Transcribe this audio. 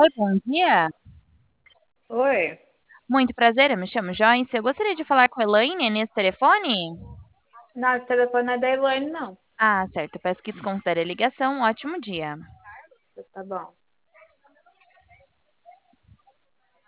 Oi, bom dia. Oi. Muito prazer, eu me chamo Joyce. Eu gostaria de falar com a Elaine nesse telefone. Não, esse telefone não é da Elaine, não. Ah, certo. Peço que desconsidere a ligação. Um ótimo dia. Tá bom.